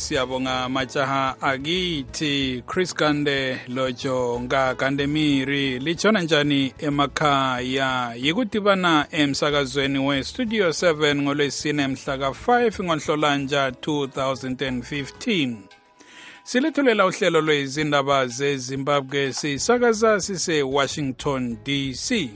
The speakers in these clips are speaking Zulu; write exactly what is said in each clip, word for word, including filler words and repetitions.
siyabonga majaha akithi Chris Gande Lojo nga Gandemiri lichona njani emakhaya yikudibana emsakazweni we Studio seven ngolwesine mhla ka five ngoNhlolanja two thousand fifteen. Silethulela uhlelo lwezindaba zeZimbabwe sisakaza sise Washington D C.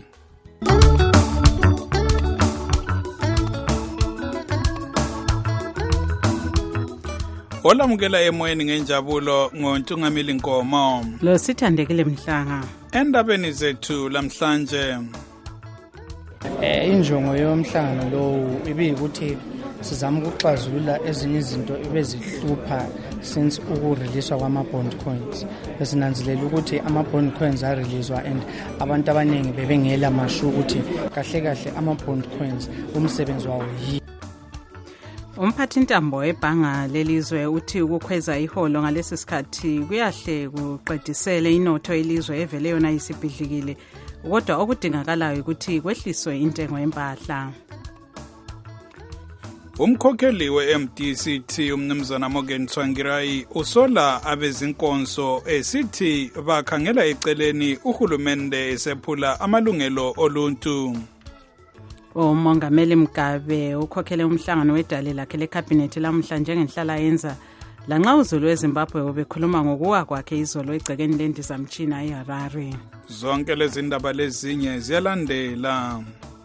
Olamukela emoyeni ngenjabulo ngoNtungamili Nkomo. Lo sithandekile Mhlanga. Endabeni zethu lamhlanje. Eh injongo yomhlangano lo ibikuthi sizama ukuxazulula ezinye izinto ebezihlupha since ukurelease kwama bond coins. Besinanzelela ukuthi ama bond coins are released and abantu abaningi bebengela mashu ukuthi kahle kahle ama bond coins umsebenzi wawo yi Umphathi Ntambo ebhanga lelizwe uthi ukukhweza iholo ngalesi sikhathi kuyahle kuqedisele inotho elizwe evele yona isibhidlikile kodwa okudingakalayo ukuthi kwehliswe intengo yempahla. Umkhokheli we-M D C T umnumzana Morgan Tsvangirai usola abezinkonzo esithi bakhangela eceleni uhulumende esephula amalungelo oluntu. Umongameli Mugabe ukhokhele umhlangano wedale lakhe lecabinet lamhla njengenhlala yenza lanxa uZulu weZimbabwe obekhuluma ngokuwa kwakhe izolo egcekeni lendizamtshina eHarare. Zonke lezi ndaba lezinye ziyalandela.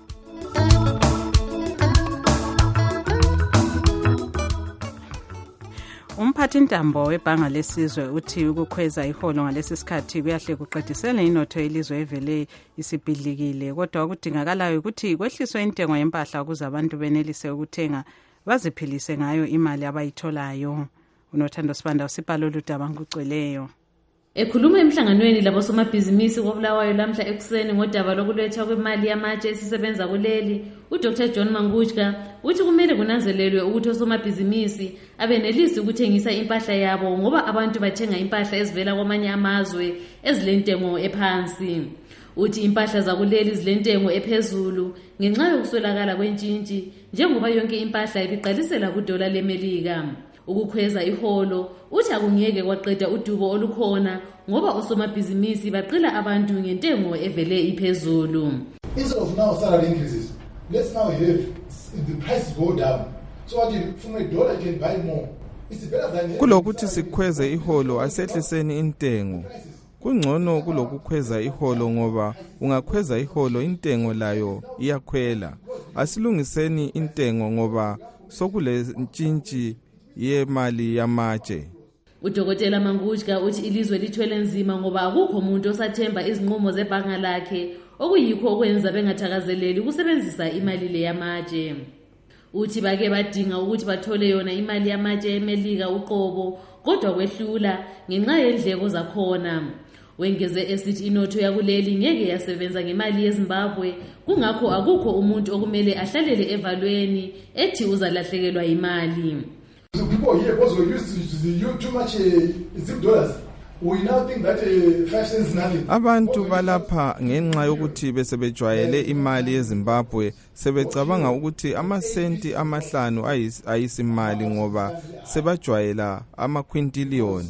Umphathi Ntambo webhanga lesizwe uthi ukukhweza iholo ngalesi sikhathi kuyahle kuqedisele inotho elizwe evele isibhidlikile kodwa okudingakalayo ukuthi kwehliswe intengo yempahla ukuze abantu benelise ukuthenga baziphilise ngayo imali abayitholayo. Unothando Sibanda usipalo oludaba ngugcweleyo. Ekhuluma emhlanganweni labosomabhizinisi koBulawayo lamhla ekuseni ngodaba lokulethwa kwemali yamatshe esisebenza kuleli, uDr John Mangujka uthi kumele kunanzelelwe ukuthi osomabhizinisi abenelisi ukuthengisa impahla yabo ngoba abantu bathenga impahla ezivela kwamanye amazwe ezilentengo ephansi. Uthi impahla zakuleli zilentengo ephezulu ngenxa yokuswelakala kwentshintshi njengoba yonke impahla ibiqalisela kudola leMelika. Ukukhweza iholo uthi akungeke kwaqeda udubo olukhona ngoba osomabhizinisi baqila abantu ngentengo evele iphezulu. Instead of now salary increases, let's now have the prices go down. So what you from a dollar you can buy more. It's better than kulokuthi sikhweze iholo asehliseni intengo. Kungcono kulokukhweza iholo ngoba ungakhweza iholo intengo layo iyakhwela. Asilungiseni intengo ngoba sokule ntshintshi yemali yamatshe. Udokotela Mangujka uthi ilizwe lithwele nzima ngoba akukho umuntu osathemba izinqumo zebhanga lakhe okuyikho okwenza bengathakazeleli ukusebenzisa imali le yamatshe. Uthi bake badinga ukuthi bathole yona imali yamatshe eMelika uqobo kodwa kwehlula ngenxa yendleko zakhona. Wengeze esithi inotho yakuleli ngeke yasebenza ngemali yeZimbabwe kungakho akukho umuntu okumele ahlalele evalweni ethi uzalahlekelwa imali. So people here, because we're used to, to the too much uh, zip dollars, we now think that uh, five cents is nothing. Abantu balapha ngenxa yokuthi besebejwayele imali yeZimbabwe sebecabanga ukuthi amasenti amahlanu ayisimali ngoba sebajwayela ama quintillion.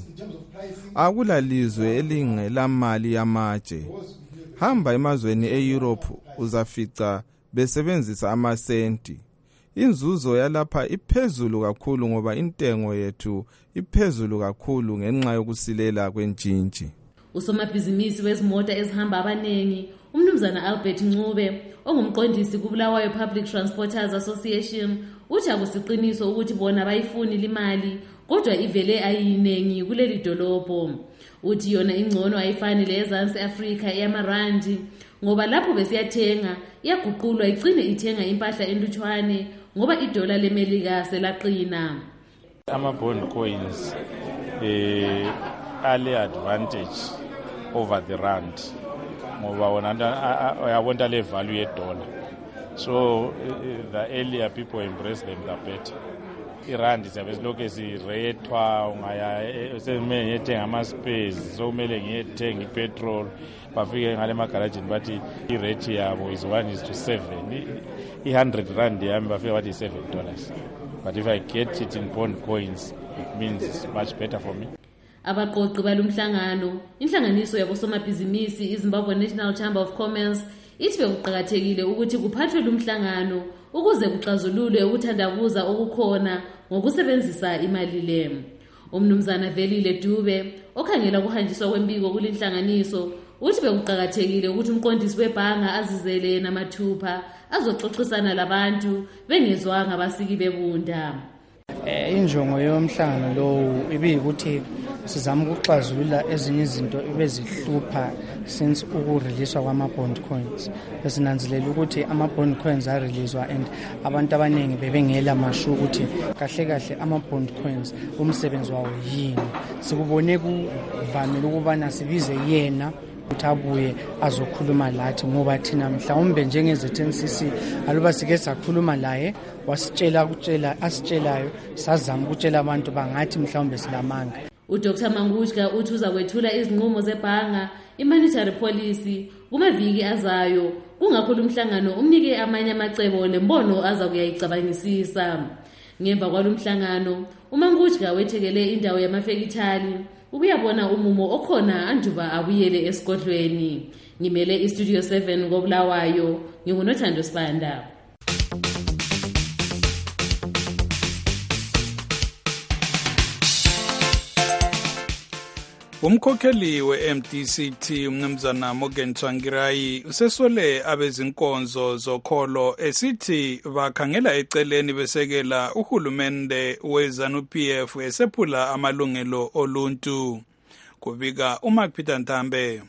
Akulalizwe elingela mali yamatshe. Hamba emazweni eEurope uzafica besebenzisa amasenti. Inzuzo yalapha iphezulu kakhulu ngoba intengo yethu iphezulu kakhulu ngenxa yokusilela kwentshintshi. Usomabhizinisi wezimota ezihamba abanengi umnumzana Albert Ncube ongumqondisi kuBulawayo Public Transporters Association uthi akusiqiniso ukuthi bona bayifuni limali kodwa ivele ayinengi kuleli dolobho. Uthi yona ingcono ayifani leZansi Africa eyamarandi ngoba lapho besiyathenga iyaguqulwa igcine ithenga impahla entutshwane ngoba idola leMelika selaqina. Ama bond coins eh ale advantage over the rand ngoba wona uyabona le value ye dollar, so uh, the earlier people embrace them the better. Irandi siyabe silokhu esirethwa ungaya semele yethenga ama space so kumele ngiyethenga ipetrol bafike ngale magarage bathi irate yabo is one is to seven. I one hundred rand yami bafika bathi seven dollars. but if I get it in bond coins, it means it's much better for me. Abaqoqi balumhlangano, inhlanganiso yabosomabhizinisi iZimbabwe National Chamber of Commerce ithi bekuqhakathekile ukuthi kuphathwe lumhlangano ukuze kuxazululwe ukuthandabuza okukhona ngokusebenzisa imali le. Umnumzana Velile Dube okhangela kuhanjiswa kwembiko kulinhlanganiso uthi bekuqhakathekile ukuthi umqondisi webhanga azizele namathupha azoxoxisana labantu bengezwanga abasiki bebunda. Eh injongo yomhlangano lo ibiyikuthi sizama ukuxazulula ezinye izinto ebezihlupha since ukureleaswa kwama bond coins. Besinanzelela ukuthi ama bond coins are releaswa and abantu abaningi bebengela mashu ukuthi kahle kahle ama bond coins umsebenzi wawo yini. Sikubone kuvamile ukubana sibize yena ukuthi abuye azokhuluma lathi ngoba thina mhlawumbe njengeze ten C C aluba sike sakhuluma laye wasitshela ukutshela asitshelayo sazama ukutshela abantu bangathi mhlawumbe silamanga. uDoctor Mangujka uthi uza kwethula izinqumo zebhanga i-monetary policy kumaviki azayo kungakho lumhlangano umnike amanye amacebo lembono aza kuyayicabangisisa. Ngemva kwalumhlangano uMangujka wethekele indawo yamafekithali ukuyabona umumo okhona anduba abuyele esigodlweni. Ngimele iStudio seven koBulawayo ngingunothando Sibanda. Umkhokheli we-M D C T umnumzana Morgan Tsvangirai usesole abezinkonzo zokholo esithi bakhangela eceleni besekela uhulumende weZanu-P F esephula amalungelo oluntu. Kubika uMark Peter Ntambe.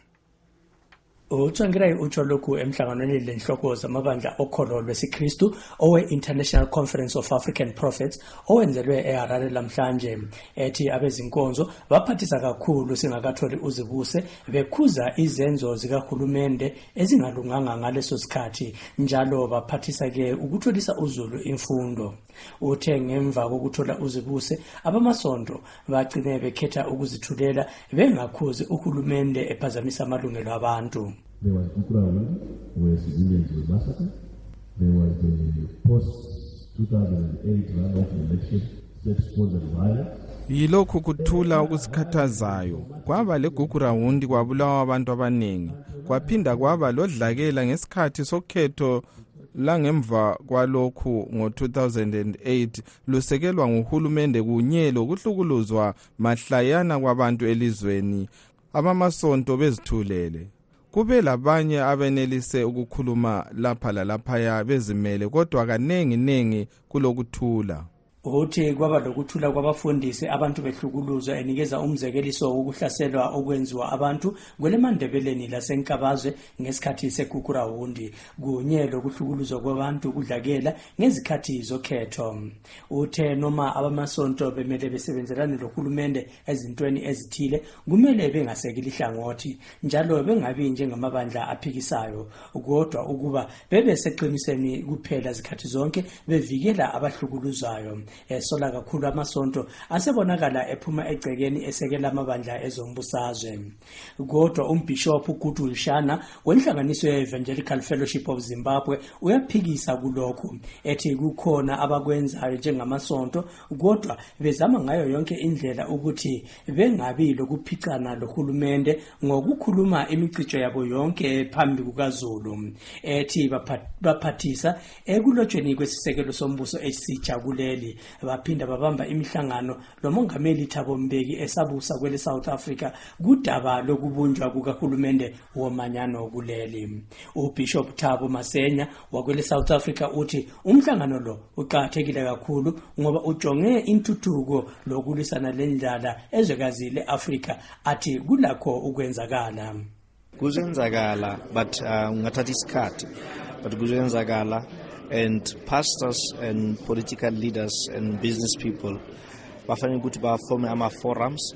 uTsvangirai utsho lokhu emhlanganweni lenhloko zamabandla okholo lwesiKristu owe International Conference of African Prophets owenzelwe eHarare lamhlanje ethi abezinkonzo baphathisa kakhulu singakatholi uzibuse bekhuza izenzo zikahulumende ezingalunganga ngaleso sikhathi njalo baphathisa ke ukutholisa uzulu imfundo. Uthe ngemva kokuthola uzibuse abamasonto bagcine bekhetha ukuzithulela bengakhuzi uhulumende ephazamisa amalungelo abantu. There was Ukurawu, where civilians were massacred. There was the post two thousand eight runoff election, state-sponsored violence. Yilokhu kuthula ukusikhathazayo kwaba leGugurawundi kwabulawa abantu abaningi kwaphinda kwaba lodlakela ngesikhathi sokhetho langemva kwalokhu ngo two thousand eight lusekelwa nguhulumende kunye lokuhlukuluzwa mahlayana kwabantu elizweni abamasonto bezithulele. Kube labanye abenelise ukukhuluma lapha lalaphaya bezimele kodwa kanengi nengi kulokuthula. Uthi kwaba lokuthula kwabafundisi abantu behlukuluzwa enikeza umzekeliso wokuhlaselwa okwenziwa abantu kwelemandebeleni lasenkabazwe ngesikhathi seGugurawundi kunye lokuhlukuluzwa kwabantu kudlakela ngezikhathi zokhetho. Uthe noma abamasonto bemele besebenzelane lohulumende ezintweni ezithile kumele bengasekeli ihlangothi njalo bengabi njengamabandla aphikisayo kodwa ukuba bebe seqiniseni kuphela izikhathi zonke bevikela abahlukuluzwayo. Esola kakhulu amasonto asebonakala ephuma egcekeni esekela amabandla ezombusazwe. Kodwa umbishop uGudu Lshana wenhlanganiso ye-Evangelical Fellowship of Zimbabwe uyaphikisa kulokhu ethi kukhona abakwenzayo njengamasonto kodwa bezama ngayo yonke indlela ukuthi bengabi lokuphicana lohulumende ngokukhuluma imicijo yabo yonke phambi kukaZulu. Ethi baphathisa ekulotshweni kwesisekelo sombuso esijabuleli baphinda babamba imihlangano lomongameli Thabo Mbeki esabusa kwele South Africa kudaba lokubunjwa kukahulumende womanyano kuleli. uBishop Thabo Masenya wakwele South Africa uthi umhlangano lo uqhathekile kakhulu ngoba ujonge intuthuko lokulisana lendlala ezwekazi leAfrika athi kulakho ukwenzakala. Kuzenzakala but ungathatha isikhathi but kuzenzakala. And pastors and political leaders and business people bafanele ukuthi baforme ama forums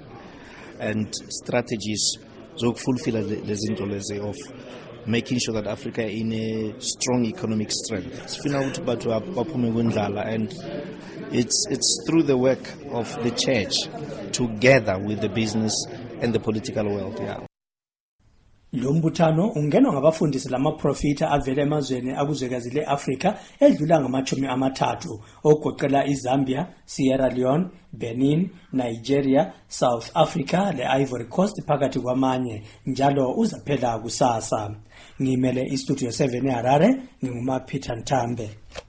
and strategies zokufulfill lezi zinto lezi of making sure that Africa in a strong economic strength. Sifuna ukuthi bathu baphume kwendlala and it's it's through the work of the church together with the business and the political world. Yeah. Lo mbuthano ungenwa ngabafundisi lamaprofita avela emazweni akuzwekazi le-Afrika edlula ngamachumi amathathu ogoqela iZambia, Sierra Leone, Benin, Nigeria, South Africa le-Ivory Coast phakathi kwamanye, njalo uzaphela kusasa. Ngimele iStudio seven eHarare, nginguma-Peter Ntambe.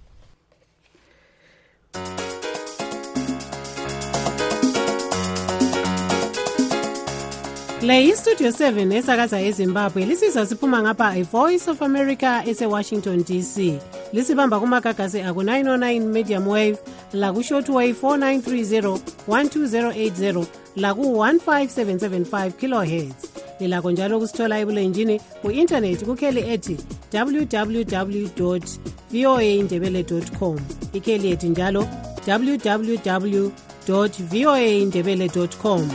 Le iStudio seven esakaza eZimbabwe lisizwa siphuma ngapha iVoice of America ese-Washington D C. Lisibamba kumagagasi aku nine oh nine medium wave, laku shortwave four nine three zero one two zero eight zero, laku one five seven seven five kilohertz. Lilakho njalo kusithola ebulenjini ku-internet kukheli ethi w w w dot v o a ndebele dot com. Ikheli ethi njalo w w w dot v o a ndebele dot com.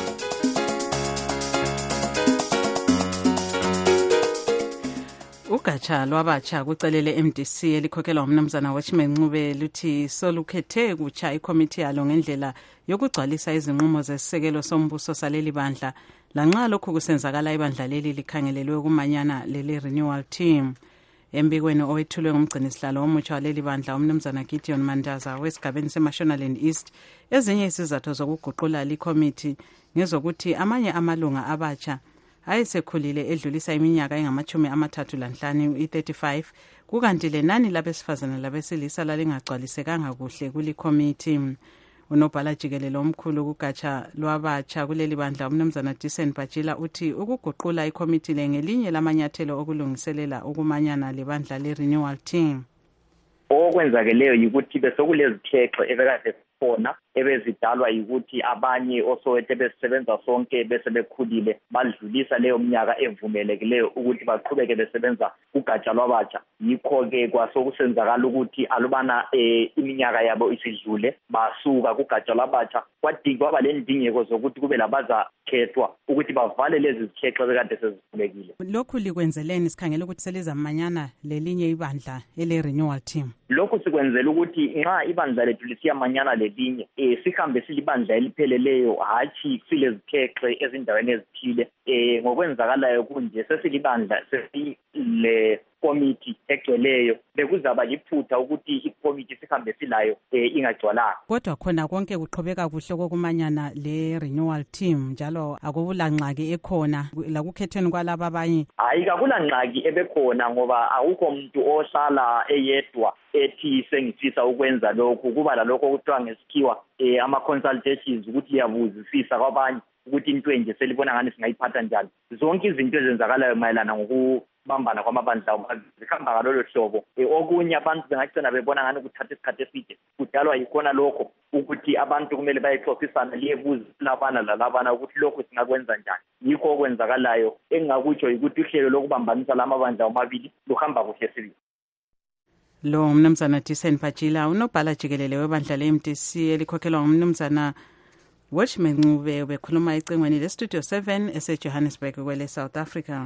Ugatsha lwabatsha kucelele M D C elikhokhelwa umnumzana Watchman Ncube luthi solukhethe kutsha ikomiti yalo ngendlela yokugcwalisa izinqumo zesisekelo sombuso saleli bandla, lanxa lokhu kusenzakala ibandla leli likhangelelwe kumanyana leli renewal team. Embikweni owethulwe ngumgcinisihlalo omutsha waleli bandla umnumzana Gideon Mandaza wesigabeni seMashonaland East, ezinye izizathu zokuguqula likomiti ngezokuthi amanye amalunga abatsha ayesekhulile edlulisa iminyaka engamachumi amathathu lanhlanu i-thirty-five, kukanti lenani labesifazana labesilisa lalingagcwalisekanga kuhle kulikomiti. Unobhala jikelele omkhulu kugatsha lwabatsha kuleli bandla umnumzana Disen Bajila uthi ukuguqula ikomiti le ngelinye lamanyathelo okulungiselela ukumanyana lebandla le-renewal team. Okwenzakeleyo yikuthi besokulezikhexe ebekade khona ebezidalwa yikuthi abanye osowethu besebenza sonke bese bekhulile badlulisa leyo minyaka evumelekileyo ukuthi baqhubeke besebenza kugatsha lwabatsha. Yikho-ke kwasokusenzakala ukuthi alubana eh, iminyaka yabo isidlule basuka kugatsha lwabatsha, kwadingwa kwaba le ndingeko zokuthi kube labazakhethwa ukuthi bavale lezi zikhexe bekade sezivulekile. Lokhu likwenzeleni sikhangela ukuthi selizamanyana lelinye ibandla ele-renewal team? Lokhu sikwenzela ukuthi nxa ibandla lethu lisiyamanyana lelinye eh sihambe silibandla elipheleleyo, hathi silezikhexe ezindaweni ezithile. Eh ngokwenzakalayo kunje sesilibandla sesile komiti egcweleyo, bekuzaba liphutha ukuthi ikomiti sihambe silayo eh ingagcwalanga. Kodwa khona konke kuqhubeka kuhle kokumanyana le renewal team, njalo akubulanqaki ekhona lakukhetheni kwalaba abanye? Hayi, akulanqaki ebekhona ngoba awukho umuntu ohlala eyedwa ethi sengifisa ukwenza lokhu. Kuba lalokho okuthiwa ngesikhiwa eh ama consultations ukuthi liyabuzisisa kwabanye ukuthi into enje selibona ngani singayiphatha njani. Zonke izinto ezenzakalayo mayelana ngokubambana kwamabandla zikhamba ngalolo hlobo. E, okunye abantu bengagcina bebona ngani ukuthatha isikhathi eside kudalwa yikhona lokho ukuthi abantu kumele bayexoxisana liyebuza labana lalabana ukuthi lokhu singakwenza njani. Yikho okwenzakalayo. Engakutsho ukuthi uhlelo lokubambanisa lamabandla omabili luhamba kuhle sibili. Lo mnumzana Disen Bajila unobhala jikelele webandla le-M D C elikhokhelwa ngumnumzana Watchman Ncube bekhuluma ecingweni le-Studio seven ese-Johannesburg kwele South Africa.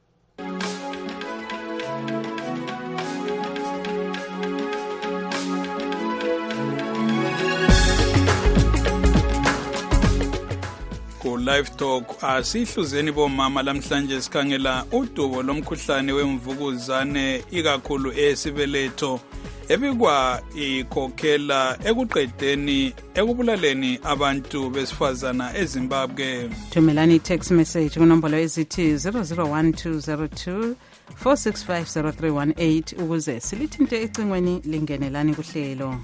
Live Talk asihluzeni bomama lamhlanje sikhangela udubo lomkhuhlane wemvukuzane ikakhulu esibeletho ebikwa ikhokhela ekuqedeni ekubulaleni abantu besifazana eZimbabwe. Thumelani text message kunombolo ezithi zero zero one two zero two four six five zero three one eight ukuze silithinte ecingweni lingenelani kuhlelo.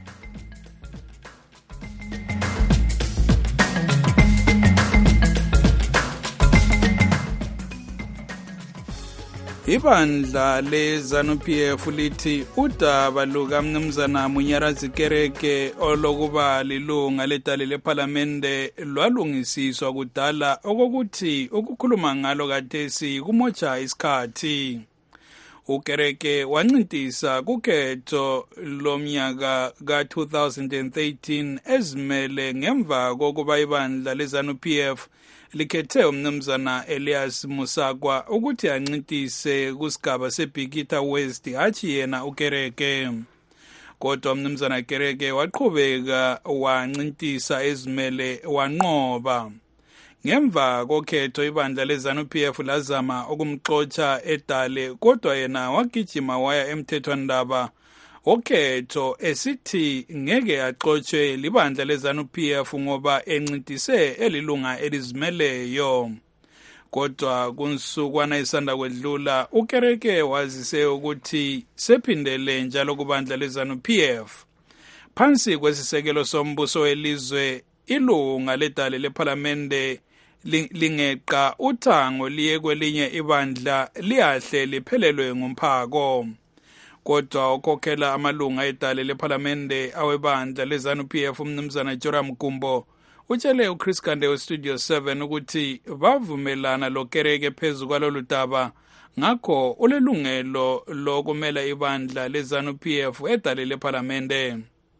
Ibandla le-ZANU-P F lithi udaba lukaMnumzana Munyarazi Kereke olokuba lilunga ledale lephalamende lwalungisiswa kudala okokuthi ukukhuluma ngalo kathesi kumotsha isikhathi. uKereke wancintisa kukhetho lomnyaka ka two thousand thirteen ezimele ngemva kokuba ibandla le-ZANU-P F likhethe umnumzana Elias Musakwa ukuthi ancintise kusigaba seBhikita West hathi yena uKereke. Kodwa umnumzana Kereke waqhubeka wancintisa ezimele wanqoba. Ngemva kokhetho ibandla leZANU-P F lazama ukumxotsha edale kodwa yena wagijima waya emthethwandaba okhetho esithi ngeke axotshwe libandla leZANU-P F ngoba encintise elilunga elizimeleyo. Kodwa kunsukwana isanda kwedlula uKereke wazise ukuthi sephindele njalo kubandla leZANU-P F. Phansi kwesisekelo sombuso welizwe ilunga ledale lephalamende lingeqa uthango liye kwelinye ibandla liyahle liphelelwe ngumphako. Kodwa ukhokhela amalunga edale lephalamende awebandla leZANU-P F umnumzana Joram Gumbo utshele uChris Kande weStudio seven ukuthi bavumelana loKereke phezu kwalolu daba ngakho ulelungelo lokumela ibandla leZANU-P F edale lephalamende.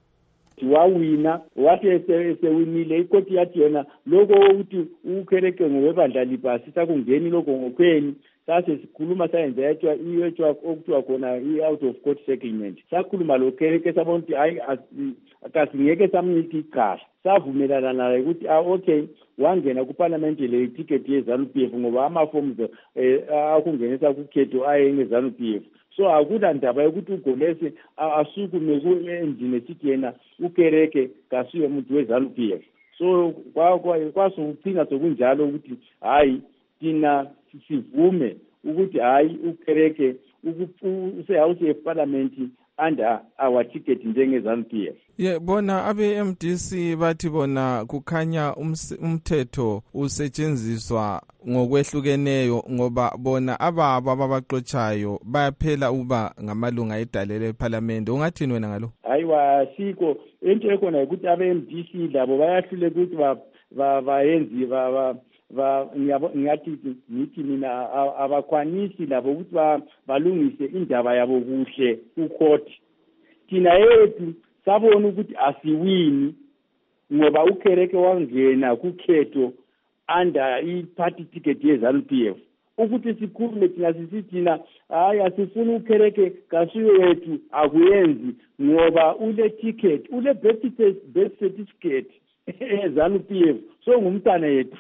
Wawina wathi esewinile ikoti yathi yena lokho ukuthi uKereke ngowebandla libhasi sakungeni lokho ngokhweni sase sikhuluma sayenza yetwa iyetwa okuthiwa khona i-out of court settlement. Sakhuluma loKereke sabona ukuthi hayi akasingeke samnika icala. Savumelana naye ukuthi ah okay wangena kuparlament le ticket yeZANU-P F ngoba ama-forms akungenisa kukhetho aye ngeZANU-P F. So akula ndaba yokuthi uGolesi asukume kuendini esithi yena uKereke kasuye umuntu weZANU-P F. So kwasugcina sokunjalo ukuthi hayi thina sivume ukuthi hayi uKereke usehouse yeparliament under our ticket njengeZANU-P F. Ye bona abe M D C bathi bona kukhanya umthetho usetshenziswa ngokwehlukeneyo ngoba bona ababa ababaxotshayo bayaphela uba ngamalunga edale leParliament. Ungathini wena ngalo? Hayiwa siko into ekhona ukuthi abe M D C labo bayahlule ukuthi ba bayenzi ba ba ngiyathi ngithi mina abakwanisi labo ukuthi balungise indaba yabo kuhle kucourt. Thina yethu sabona ukuthi asiwini ngoba uKereke wangena kukhetho under i-party ticket yeZANU-P F. Ukuthi sikhulume thina sisithina hayi asifuna uKereke kasuye wethu akuyenzi ngoba ule ticket ule birth certificate yeZANU-P F so ngumntana yethu.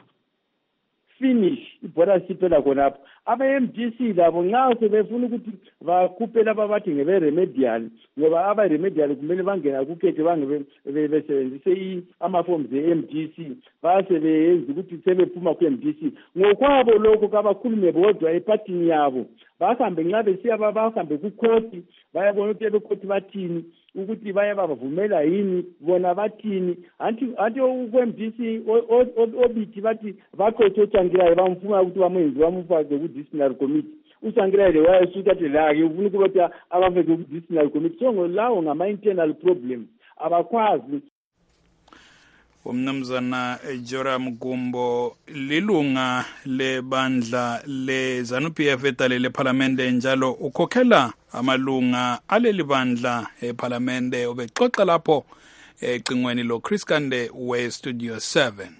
Finish ibhola siphela khonapho. Aba-M D C labo nxa sebefuna ukuthi bakhuphe laba bathi ngebe-remedial ngoba aba-remedial kumele bangena kukhethe bange besebenzise ama-forms e-M D C base beyenza ukuthi sebephuma ku-M D C ngokwabo lokho kabakhulume bodwa ephathini yabo bahambe nxa besiya bahambe kukhoti bayabona ukuthi ebekhoti bathini ukuthi baye babavumela yini bona bathini anti anti ku-M D C obithi bathi baqothe uTsvangirai bamfuna ukuthi bamenzi bamfake ku-disciplinary committee. uTsvangirai le wayesuka athi la-ke ufuna ukuthi abafeke ku-disciplinary committee so ngolawo ngama-internal problem abakwazi. Umnumzana Joram Gumbo lilunga lebandla leZANU-P F edale leParlamente njalo ukhokhela amalunga aleli bandla eParlamente obexoxa lapho ecingweni lo Chris Kande we Studio seven.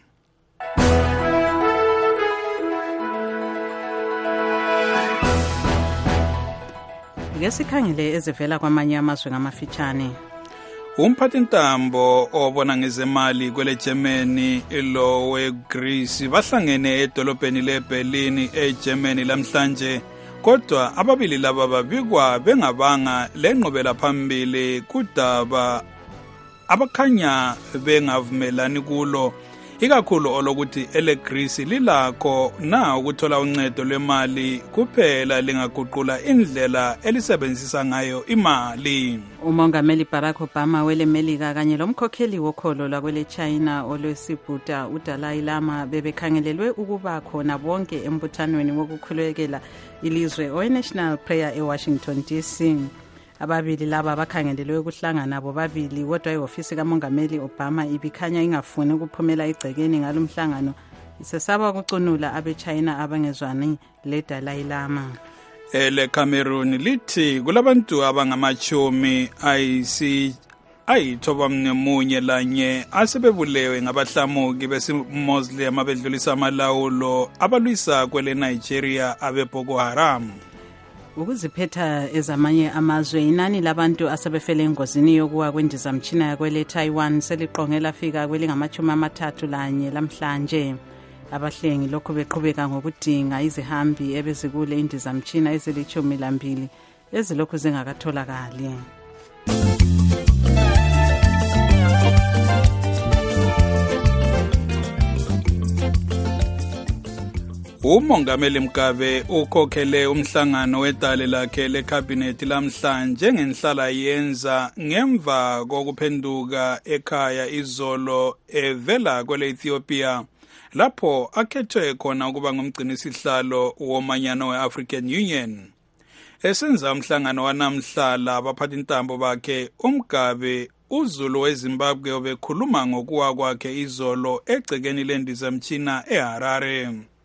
Ngesikhangele ezivela kwamanye amazwe ngamafitshane. Umphathintambo obona ngezemali kwele Germany lo weGreece bahlangene edolobheni leBerlin eGermany lamhlanje kodwa ababili laba babikwa bengabanga lenqobela phambili kudaba abakhanya bengavumelani kulo ikakhulu olokuthi eleGreece lilakho na ukuthola uncedo lwemali kuphela lingaguqula indlela elisebenzisa ngayo imali. Umongameli Barack Obama wele Melika kanye lomkhokheli wokholo lwakwele China olwesibhuda uDalai Lama bebekhangelelwe ukuba khona bonke embuthanweni wokukhulekela ilizwe oNational Prayer eWashington D C. Ababili laba bakhangelelwe ukuhlangana bobabili kodwa ihofisi kamongameli Obama ibikhanya ingafuni ukuphumela igcekeni ngalomhlangano isesaba ukucunula abeChina abangezwani leDalai Lama. Ele Cameroon lithi kulabantu abangamachumi ayisi ayithoba mnemunye lanye asebebulewe ngabahlamuki besimuslim abedlulisa amalawulo abalwisa kwele Nigeria abe Boko Haram. Ukuziphetha ezamanye amazwe inani labantu asebefele engozini yokuwa kwendizamtshina yakwele Taiwan seliqonge lafika kwelingamachumi amathathu lanye lamhlanje. abahlengi lokho beqhubeka ngokudinga izihambi ebezikule indizamtshina ezilithumi lambili ezilokhu zingakatholakali. Umongameli Mgabe ukhokhele umhlangano wedale lakhe lekhabhinethi lamhlanje ngenhlala yenza ngemva kokuphenduka ekhaya izolo evela kwele Ethiopia lapho akhethwe khona ukuba ngumgcinisihlalo womanyano we-African Union. Esenza umhlangano wanamhlala abaphathintambo bakhe uMgabe uZulu weZimbabwe obekhuluma ngokuwa kwakhe izolo egcekeni lendizamtshina eHarare.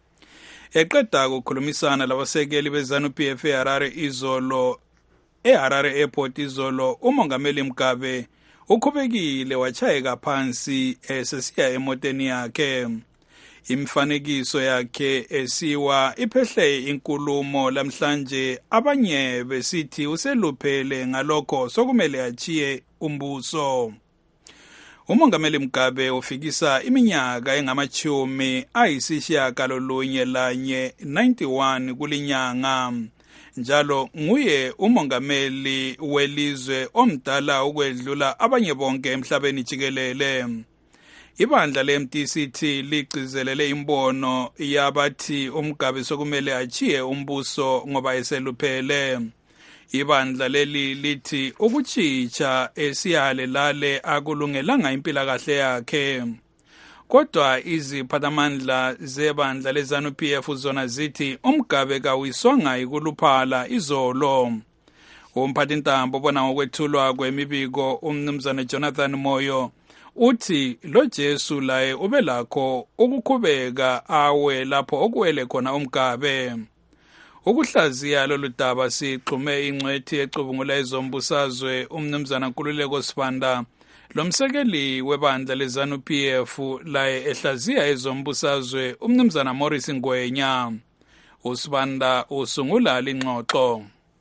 Eqeda ukukhulumisana labasekeli beZANU-P F eHarare izolo eHarare Airport izolo umongameli Mgabe ukhubekile wachayeka phansi esesiya emoteni yakhe. Imifanekiso yakhe esiwa iphehle inkulumo lamhlanje abanye besithi useluphele ngalokho sokumele achiye umbuso. Umongameli Mgabe ufikisa iminyaka engamachumi ayisishiyagalolunye lanye ninety-one kulinyanga. Njalo nguye umongameli welizwe omdala ukwedlula abanye bonke emhlabeni jikelele. Ibandla le-M D C T ligcizelele imbono yabathi uMgabe sokumele achiye umbuso ngoba eseluphele. Ibandla leli lithi ukuchicha esiyale lale akulungelanga impilakahle yakhe. Kodwa iziphathamandla zebandla leZANU-P F zona zithi uMgabe kawiswanga ikuluphala izolo. Umphathintambo bona ngokwethulwa kwemibiko umnumzana Jonathan Moyo uthi lo Jesu laye ubelakho ukukhubeka awe lapho okuwele khona uMgabe. Ukuhlaziya lolu daba sixhume ingcwethi ecubungula ezombusazwe umnumzana Nkululeko Sibanda lomsekeli webandla leZANU-P F laye ehlaziya ezombusazwe umnumzana Morris Ngwenya. uSibanda usungula lingxoxo.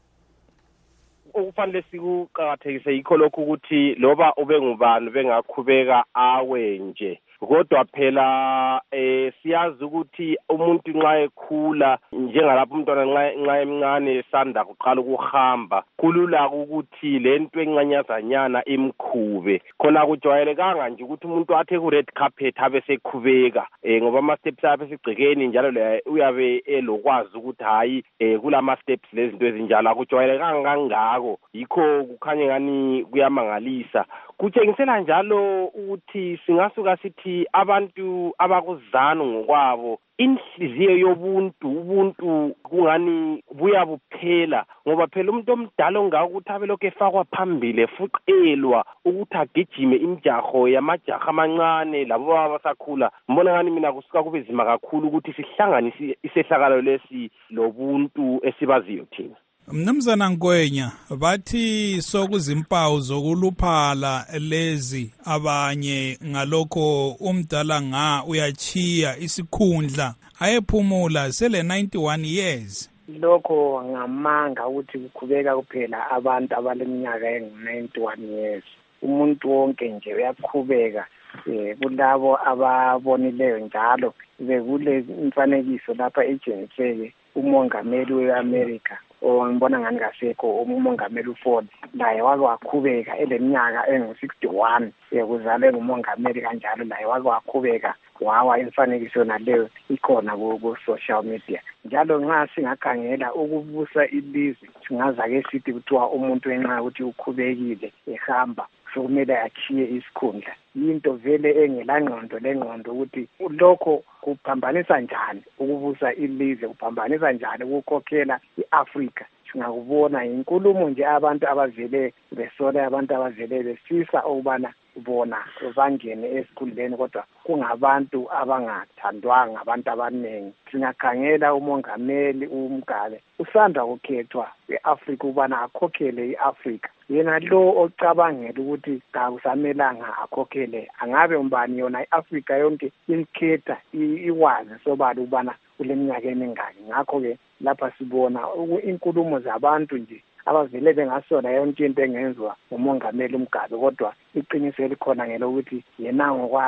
Ukufanele sikuqhakathekise yikho lokho ukuthi loba ube ngubani bengakhubeka awe nje kodwa phela eh siyazi ukuthi umuntu nxa ekhula njengalapho umntwana nxa emncane esanda kuqala ukuhamba kulula ukuthi lento enqanyazanyana imkhube khona kujwayelekanga nje ukuthi umuntu athe ku red carpet abe sekhubeka eh ngoba ama steps apha esigcekeni njalo uyabe elokwazi ukuthi hayi eh kulama steps lezinto ezinjalo akujwayelekanga kangako yikho kukhanye ngani kuyamangalisa. Kutshengisela njalo ukuthi singasuka sithi abantu abakuzana ngokwabo inhliziyo yobuntu ubuntu kungani buya buphela ngoba phela umuntu omdala ongaka ukuthi abe lokho efakwa phambili efuqelwa ukuthi agijime imijaho yamajaha amancane labo abasakhula. Mbona ngani mina kusuka kube zima kakhulu ukuthi sihlanganise isehlakalo lesi lobuntu esibaziyo thina. Mnumzana Ngwenya bathi sokuzimpawu zokuluphala lezi abanye ngalokho umdala nga uyachiya isikhundla ayephumula sele ninety-one years. Lokho ngamanga ukuthi kukhubeka kuphela abantu abaleminyaka engu-ninety-one years. Umuntu wonke nje uyakhubeka eh kulabo ababonileyo njalo bekule imfanekiso lapha ejengiseke umongameli weAmerica ongibona ngani kasekho umongameli uFord laye wake wakhubeka eleminyaka engu-sixty-one ekuzalwe ngumongameli kanjalo laye wake wakhubeka wawa imfanekiso naleyo ikhona ku-social media. Njalo nxa singakhangela ukubusa ilizwe singaza-ke sithi kuthiwa umuntu enxa ukuthi ukhubekile ehamba sokumele achiye isikhundla. Into vele engelangqondo lengqondo ukuthi lokho kuphambanisa njani ukubusa ilizwe, kuphambanisa njani ukukhokhela iAfrika. Singakubona inkulumo nje abantu abavele besola abantu abavele besisa ukubana bona bangene esikhundleni kodwa kungabantu abangathandwanga abantu abaningi. Singakhangela umongameli uMgabe usanda kukhethwa eAfrika ubana akhokhele iAfrika. Yena lo ocabangela ukuthi kakusamelanga akhokhele angabe umbani yona iAfrika yonke imkhetha iwazi sobala ubana kuleminyaka emingaki. Ngakho-ke lapha sibona inkulumo zabantu nje abavele bengasona yonke into engenziwa umongameli uMgabe kodwa iqiniso elikhona ngelokuthi yena ngokwakhe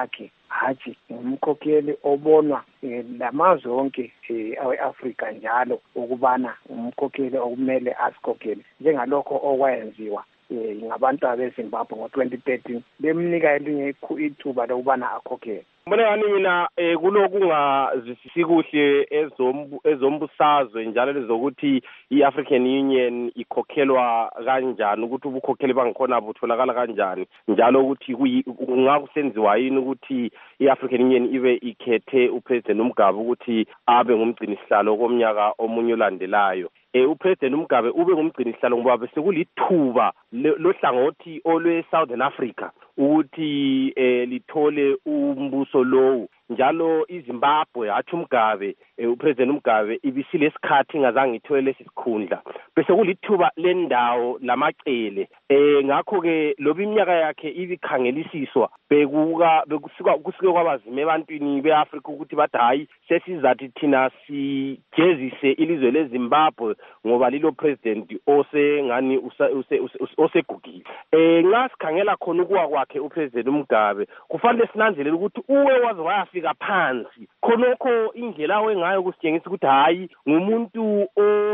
hathi umkhokheli obonwa lamazwe onke awe-Afrika njalo ukubana umkhokheli okumele asikhokhele njengalokho okwayenziwa ngabantu abeZimbabwe ngo-twenty thirteen bemnika elinye ithuba lokubana akhokhele. Mbona ngani mina kuloku ungazwisisi kuhle ezombusazwe njalo lezokuthi i-African Union ikhokhelwa kanjani, ukuthi ubukhokheli bangikhona butholakala kanjani, njalo ukuthi kungakusenziwa yini ukuthi i-African Union ibe ikhethe uPresident uMgabe ukuthi abe ngumgcinisihlalo komnyaka omunye olandelayo. Eh uPresident uMgabe ube ngumgcinisihlalo ngoba bese kulithuba lohlangothi olwe Southern Africa ukuthi eh lithole umbuso lowo, njalo iZimbabwe athi uMgabe uPresident uMgabe ibisile isikhathi ngazange ithole lesikhundla bese kulithuba lendawo lamacele. Eh ngakho ke loba iminyaka yakhe ibikhangelisiswa bekuka bekusuka kusuke kwabazime ebantwini beAfrica ukuthi bathi hayi sesizathi thina sijezise ilizwe leZimbabwe ngoba lilo president osengani osegugile. Eh ngasikhangela khona ukuwa kwakhe uPresident uMgabe kufanele sinanzelele ukuthi uwe waze wayafika phansi khonokho indlela wengayo kusitshengisa ukuthi hayi ngumuntu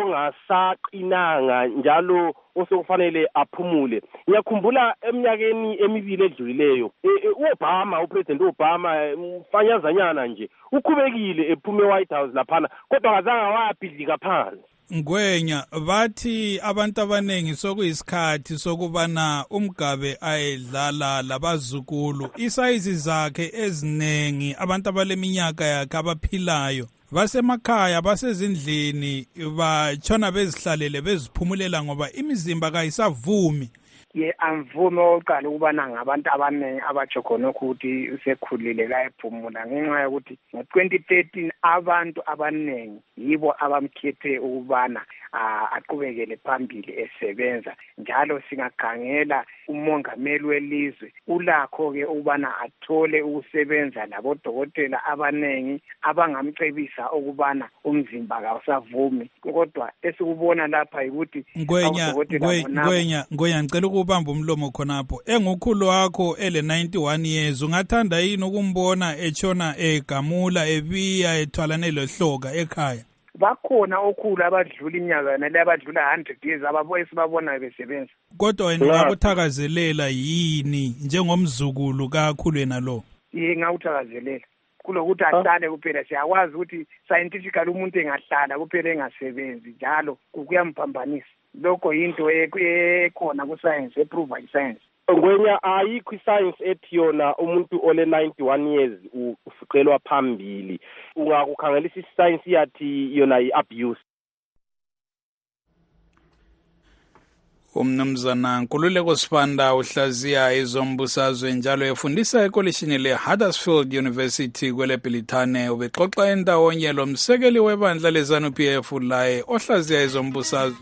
ongasaqinanga njalo osekufanele aphumule. Ngiyakhumbula eminyakeni emibili edlulileyo uObama uPresident Obama mfanyazanyana nje ukhubekile ephume eWhite House laphana kodwa ngazange wabhidlika phansi. Ngwenya bathi abantu abanengi sokuyisikhathi sokubana uMgabe ayedlala labazukulu isayizi zakhe ezinengi abantu abaleminyaka yakhe abaphilayo basemakhaya basezindlini batshona bezihlalele beziphumulela ngoba imizimba kayisavumi. Ye amvume oqala ukubana ngabantu abanengi abatsho khona ukuthi usekhulile kayephumula ngenxa yokuthi ngo-twenty thirteen abantu abanengi yibo abamkhethe ukubana aqhubekele phambili esebenza, njalo singakhangela umongameli welizwe ulakho-ke ukubana athole ukusebenza labodokotela abanengi abangamcebisa ukubana umzimba kawusavumi, kodwa esikubona lapha yikuthi Ngwenya Ngwenya Ngwenya ngicela ukubamba umlomo khonapho. Engukhulu wakho ele ninety-one years ungathanda yini ukumbona etshona egamula ebiya ethwalane lohloka ekhaya? Bakhona okhulu abadlula iminyaka nale abadlula one hundred years ababoye sibabona besebenza. Kodwa wena ungakuthakazelela yini njengomzukulu kakhulu wena lo? Ye ngawuthakazelela kulokuthi ahlale kuphela. Siyakwazi ukuthi scientifically umuntu engahlala kuphela engasebenzi njalo kuyamphambanisa. Lokho into ekhona ku science eprove i science. Ngwenya ayikho iscience ethi yona umuntu ole ninety-one years ufiqelwa phambili. Ungakukhangelisa iscience yathi yona iabuse. Umnumzana Nkululeko Sibanda uhlaziya izombusazwe njalo efundisa ekolishini leHuddersfield University kwele Bhilithane ubexoxa endawonye lo msekeli webandla leZANU P F laye ohlaziya izombusazwe.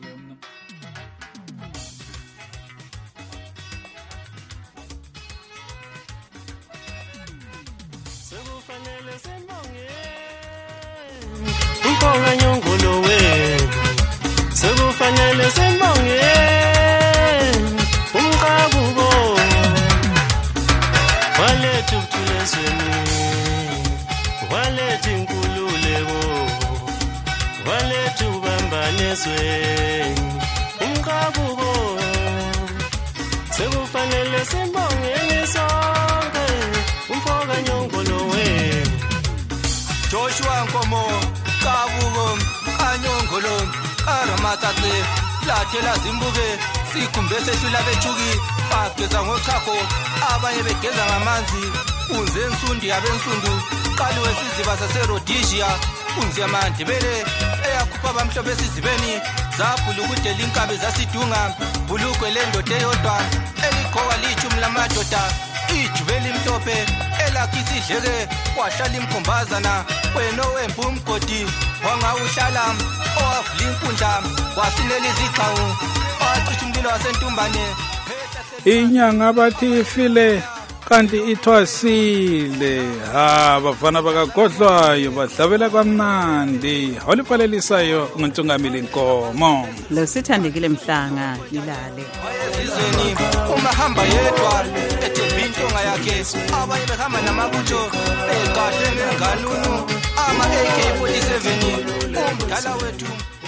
Mponga nyongolo wenu sekufanele sembonge umqabubo walethu kuthulezweni walethu inkululeko walethu bambanesweni umqabubo sekufanele sembongeni sonke umponga nyongolo wenu Joshua Nkomo Kabugo Kanyongolo Aramatate Lathela Zimbuke sikhumbe sesula bethuki bageza ngochakho abanye begeza ngamanzi unze ensundi yabensundu qali wesiziba saseRhodesia unze amandebele eyakhupha abamhlophe esizibeni zabhula ukudela inkabe zasidunga bulukwe lendoda eyodwa elikhowa lichumi lamadoda ijubeli mhlophe elakisidleke wahlala imkhombazana wena owembu umgodi wangawuhlala owavula inkundla wasinela izixhawu wacisha umlilo wasentumbane inyanga bathi ifile kanti ithwasile ha bafana bakagodlwayo badlabela kamnandi olipalelisayo ngontungamili Nkomo lo sithandekile Mhlanga lilale uma hamba yedwa eThekwini intonga yakhe abanye behamba namabutho begadwe ngenganunu ama-A K forty-seven umdala wethu